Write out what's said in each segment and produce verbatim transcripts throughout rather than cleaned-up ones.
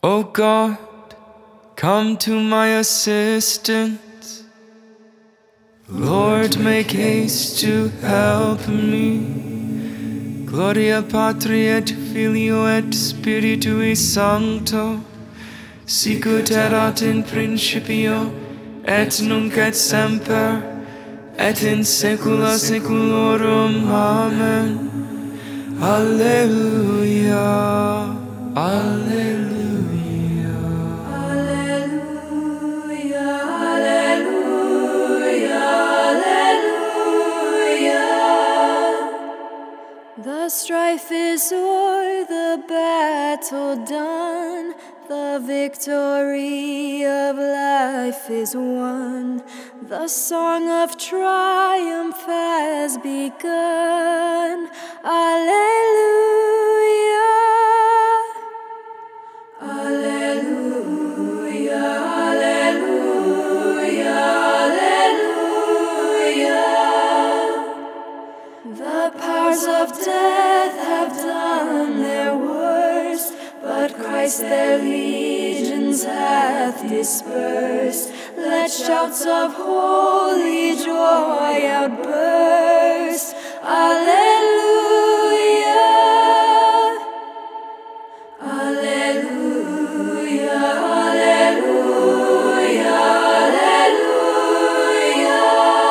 O God, come to my assistance. Lord, make haste to help me. Gloria Patri et Filio et Spiritui Sancto, sicut erat in principio, et nunc et semper, et in saecula saeculorum. Amen. Alleluia. Alleluia. The strife is o'er, the battle done, the victory of life is won. The song of triumph has begun. Alleluia, alleluia, alleluia, alleluia. The powers of death have done their worst, but Christ their legions hath dispersed. Let shouts of holy joy outburst. Alleluia, alleluia, alleluia, alleluia.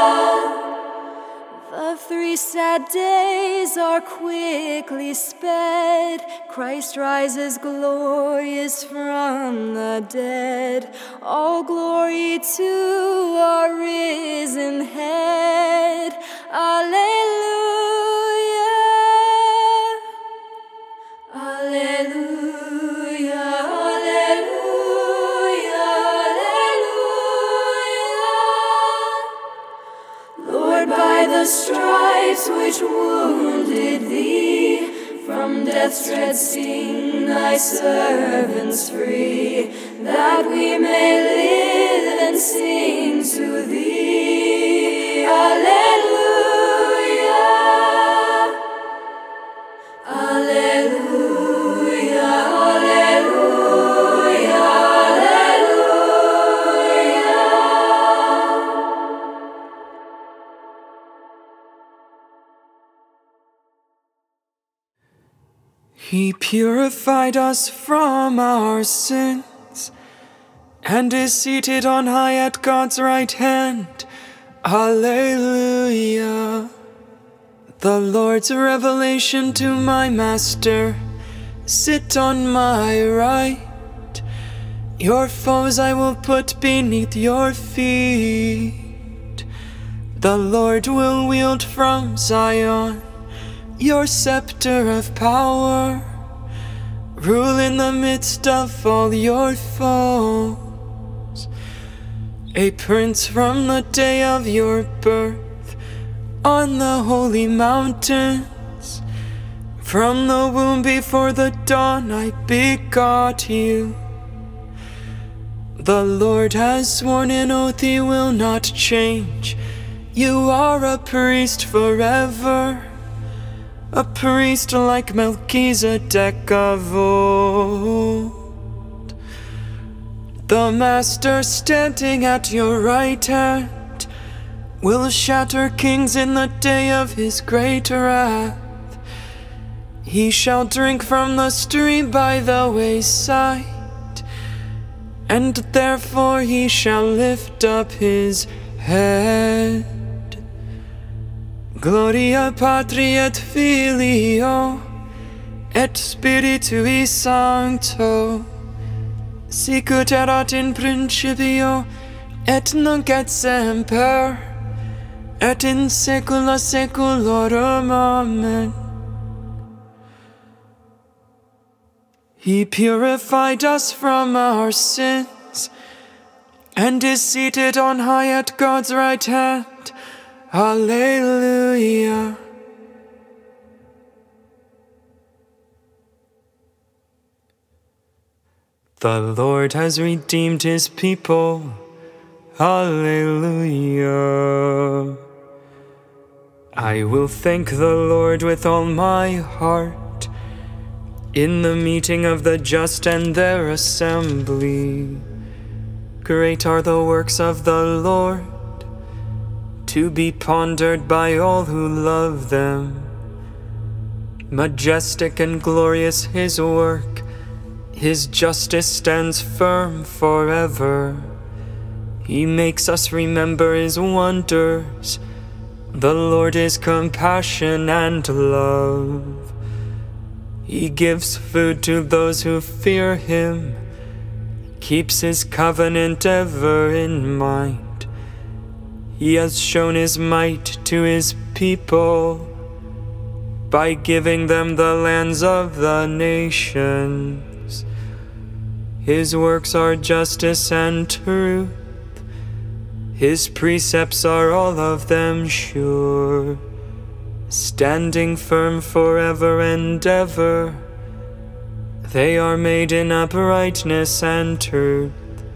The three sad days are quickly sped. Christ rises glorious from the dead. All glory to our risen head. Alleluia, alleluia, alleluia, alleluia. Lord, by the stripes which wounded thee, from death's dread sting thy servants free, that we may live and sing to thee. Alleluia, alleluia, alleluia, alleluia. He purified us from our sins, and is seated on high at God's right hand. Alleluia. The Lord's revelation to my master, sit on my right. Your foes I will put beneath your feet. The Lord will wield from Zion your scepter of power, rule in the midst of all your foes. A prince from the day of your birth on the holy mountains, from the womb before the dawn I begot you. The Lord has sworn an oath he will not change. You are a priest forever, a priest like Melchizedek of old. The Master standing at your right hand will shatter kings in the day of his great wrath. He shall drink from the stream by the wayside, and therefore he shall lift up his head. Gloria Patri et Filio et Spiritui Sancto, sicut erat in principio, et nunc et semper, et in saecula saeculorum. Amen. He purified us from our sins, and is seated on high at God's right hand. Alleluia. The Lord has redeemed his people. Alleluia. I will thank the Lord with all my heart in the meeting of the just and their assembly. Great are the works of the Lord, to be pondered by all who love them. Majestic and glorious his work, his justice stands firm forever. He makes us remember his wonders. The Lord is compassion and love. He gives food to those who fear him, keeps his covenant ever in mind. He has shown his might to his people by giving them the lands of the nations. His works are justice and truth. His precepts are all of them sure, standing firm forever and ever. They are made in uprightness and truth.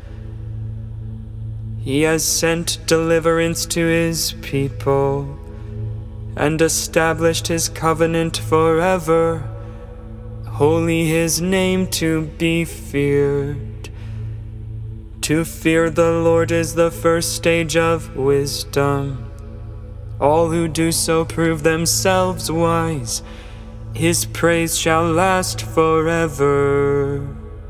He has sent deliverance to his people, and established his covenant forever. Holy his name to be feared. To fear the Lord is the first stage of wisdom. All who do so prove themselves wise. His praise shall last forever.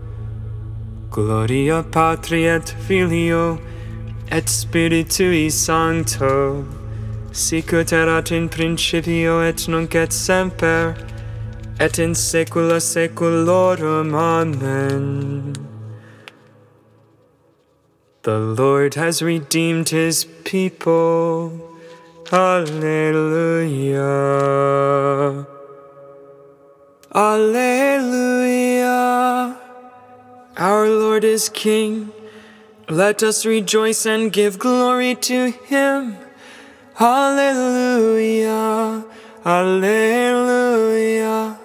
Gloria Patri et Filio et Spiritui Sancto, sic ut erat in principio et nunc et semper, et in saecula saeculorum. Amen. The Lord has redeemed his people. Alleluia. Alleluia. Our Lord is King. Let us rejoice and give glory to him. Alleluia. Alleluia.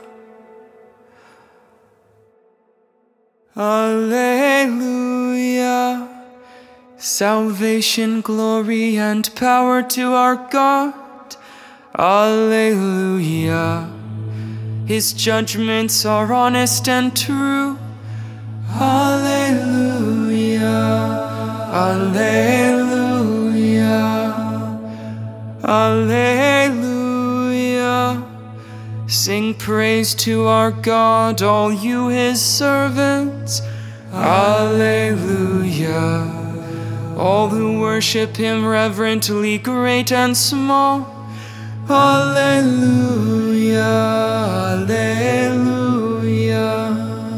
Alleluia. Salvation, glory, and power to our God. Alleluia. His judgments are honest and true. Alleluia. Alleluia. Alleluia. Sing praise to our God, all you his servants. Alleluia. All who worship him reverently, great and small. Alleluia. Alleluia.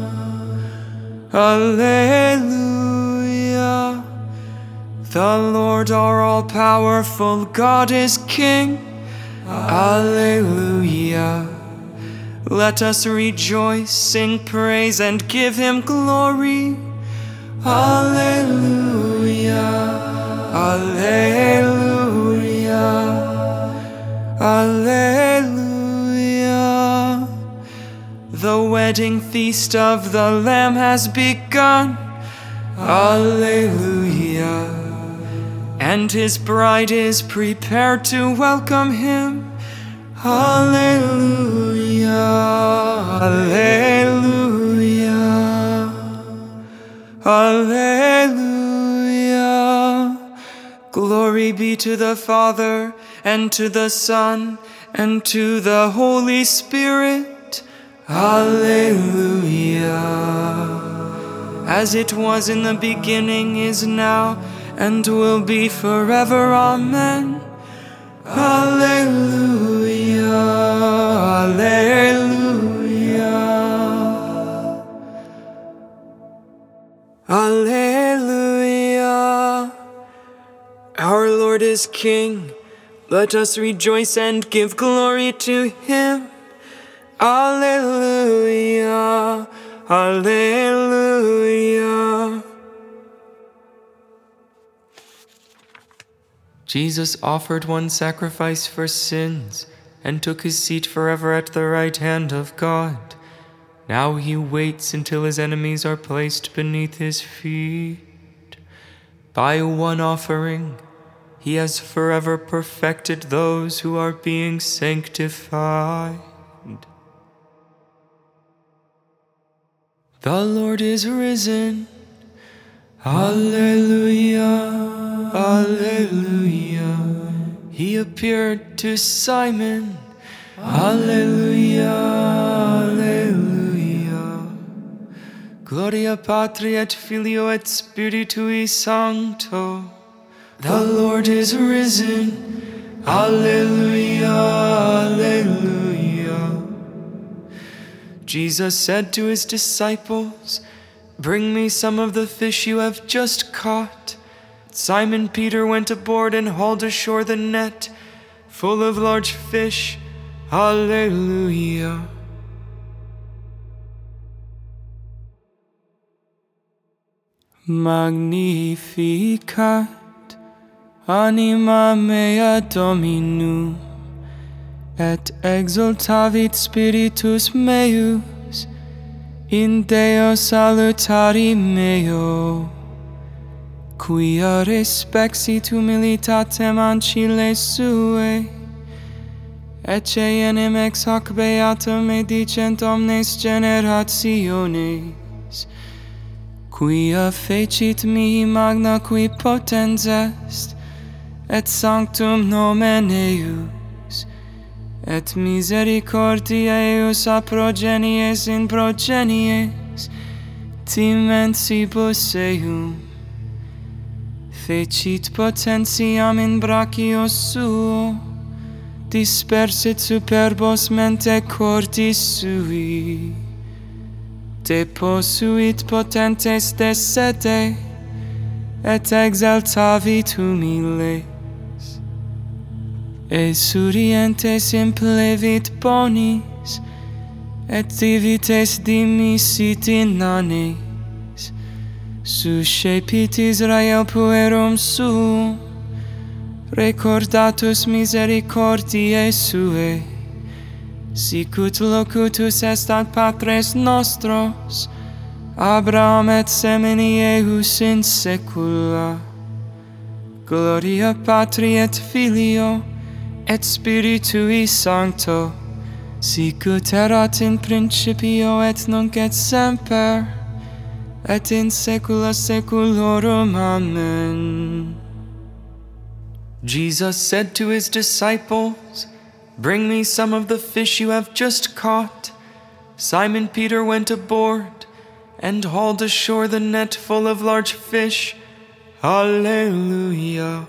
Alleluia. The Lord our all-powerful God is King. Alleluia. Let us rejoice, sing praise, and give him glory. Alleluia. Alleluia. Alleluia. The wedding feast of the Lamb has begun. Alleluia. And his bride is prepared to welcome him. Alleluia. Alleluia. Alleluia. Glory be to the Father, and to the Son, and to the Holy Spirit. Alleluia. As it was in the beginning, is now, and will be forever. Amen. Alleluia. Alleluia. Alleluia. Our Lord is King. Let us rejoice and give glory to him. Alleluia. Alleluia. Jesus offered one sacrifice for sins and took his seat forever at the right hand of God. Now he waits until his enemies are placed beneath his feet. By one offering, he has forever perfected those who are being sanctified. The Lord is risen. Alleluia, alleluia. He appeared to Simon. Alleluia, alleluia. Gloria Patri et Filio et Spiritui Sancto. The Lord is risen. Alleluia, alleluia. Jesus said to his disciples, "Bring me some of the fish you have just caught." Simon Peter went aboard and hauled ashore the net full of large fish. Alleluia. Magnificat anima mea Dominum, et exultavit spiritus meus in Deo salutari meo, quia respexit humilitatem ancile suae, ecce enim ex hoc beatum edicent omnes generationes, quia fecit mihi magna qui potens est, et sanctum nomen eius, et misericordia eius a progenies in progenies, timensibus eum, fecit potentiam in brachio suo, dispersit superbos mente cordis sui, deposuit potentes de sede, et exaltavit humiles, esurientes implevit bonis, et divites dimisit inanes, suscepit Israel puerum suum, recordatus misericordiae suae, sicut locutus est ad patres nostros, Abraham et semini eius in saecula. Gloria Patri et Filio et Spiritui Sancto, sicut erat in principio et nunc et semper, et in saecula saeculorum. Amen. Jesus said to his disciples, "Bring me some of the fish you have just caught." Simon Peter went aboard and hauled ashore the net full of large fish. Alleluia.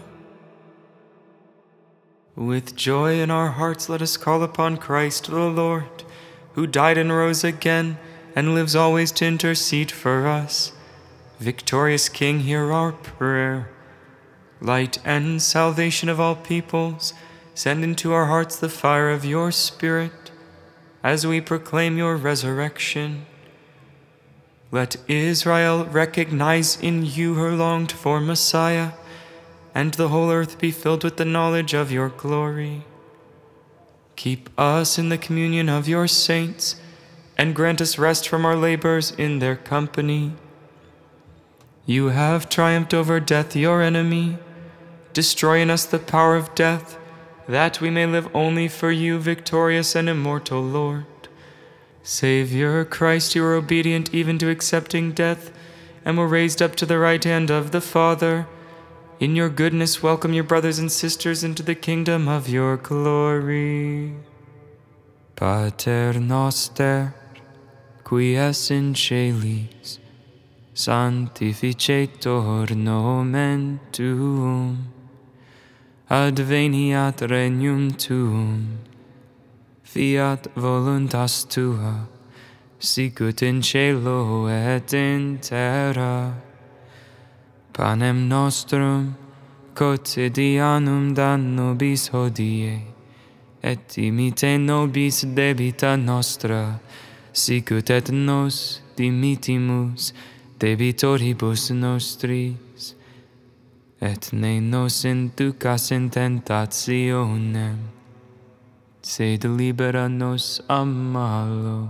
With joy in our hearts, let us call upon Christ the Lord, who died and rose again and lives always to intercede for us. Victorious King, hear our prayer. Light and salvation of all peoples, send into our hearts the fire of your Spirit, as we proclaim your resurrection. Let Israel recognize in you her longed-for Messiah, and the whole earth be filled with the knowledge of your glory. Keep us in the communion of your saints, and grant us rest from our labors in their company. You have triumphed over death, your enemy. Destroy in us the power of death, that we may live only for you, victorious and immortal Lord. Savior Christ, you were obedient even to accepting death, and were raised up to the right hand of the Father. In your goodness, welcome your brothers and sisters into the kingdom of your glory. Pater noster, qui es in celis, sanctificetur nomen tuum, adveniat regnum tuum, fiat voluntas tua, sicut in cielo et in terra. Panem nostrum quotidianum da nobis hodie, et dimite nobis debita nostra, sicut et nos dimitimus debitoribus nostris, et ne nos inducas in tentationem, sed libera nos a malo.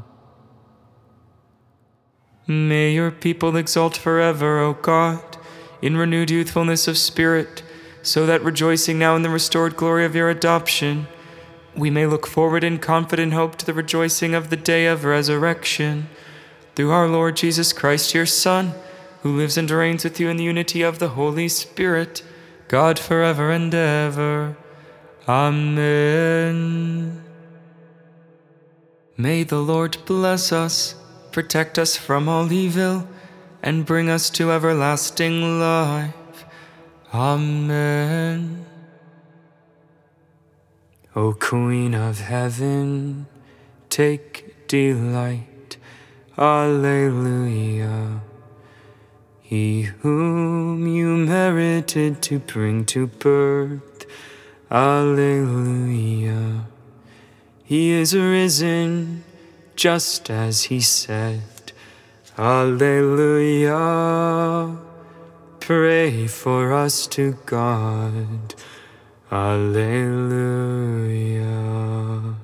May your people exult forever, O God, in renewed youthfulness of spirit, so that rejoicing now in the restored glory of your adoption, we may look forward in confident hope to the rejoicing of the day of resurrection. through our Lord Jesus Christ, your Son, who lives and reigns with you in the unity of the Holy Spirit, God forever and ever. Amen. May the Lord bless us, protect us from all evil, and bring us to everlasting life. Amen. O Queen of Heaven, take delight. Alleluia. He whom you merited to bring to birth, Alleluia. He is risen, just as he said, Alleluia. Pray for us to God, Alleluia.